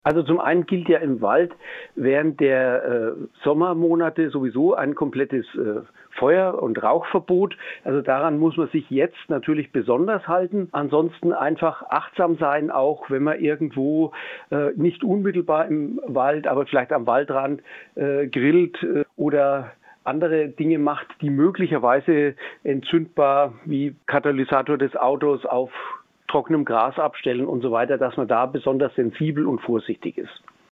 Also zum einen gilt ja im Wald während der Sommermonate sowieso ein komplettes Feuer- und Rauchverbot. Also daran muss man sich jetzt natürlich besonders halten. Ansonsten einfach achtsam sein, auch wenn man irgendwo nicht unmittelbar im Wald, aber vielleicht am Waldrand grillt oder andere Dinge macht, die möglicherweise entzündbar wie Katalysator des Autos auf trockenem Gras abstellen und so weiter, dass man da besonders sensibel und vorsichtig ist.